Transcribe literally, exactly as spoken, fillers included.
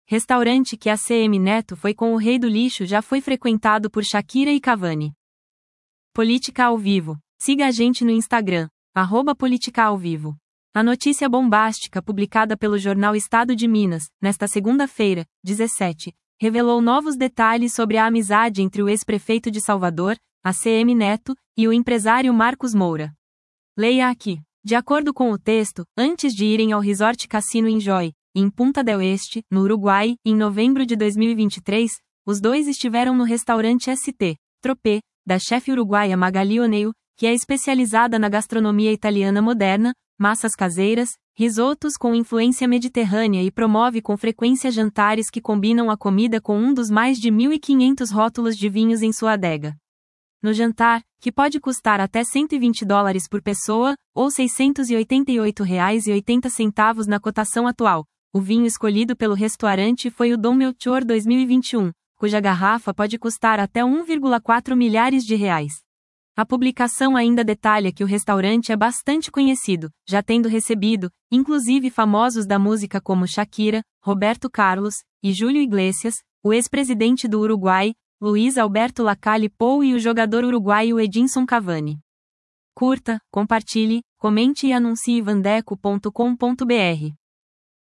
Restaurante que a C M Neto foi com o rei do lixo já foi frequentado por Shakira e Cavani. Política ao vivo. Siga a gente no Instagram, arroba Política ao Vivo. A notícia bombástica publicada pelo jornal Estado de Minas, nesta segunda-feira, dezessete, revelou novos detalhes sobre a amizade entre o ex-prefeito de Salvador, A C M Neto, e o empresário Marcos Moura. Leia aqui. De acordo com o texto, antes de irem ao Resort Cassino Enjoy, em Punta del Este, no Uruguai, em novembro de dois mil e vinte e três, os dois estiveram no restaurante S T Tropé, da chefe uruguaia Magali Oneo, que é especializada na gastronomia italiana moderna, massas caseiras, risotos com influência mediterrânea e promove com frequência jantares que combinam a comida com um dos mais de mil e quinhentos rótulos de vinhos em sua adega. No jantar, que pode custar até cento e vinte dólares por pessoa, ou seiscentos e oitenta e oito reais e oitenta centavos na cotação atual, o vinho escolhido pelo restaurante foi o Dom Melchior dois mil e vinte e um, cuja garrafa pode custar até um vírgula quatro milhares de reais. A publicação ainda detalha que o restaurante é bastante conhecido, já tendo recebido, inclusive famosos da música como Shakira, Roberto Carlos, e Júlio Iglesias, o ex-presidente do Uruguai, Luiz Alberto Lacalle Pou e o jogador uruguaio Edinson Cavani. Curta, compartilhe, comente e anuncie vandeco ponto com ponto br.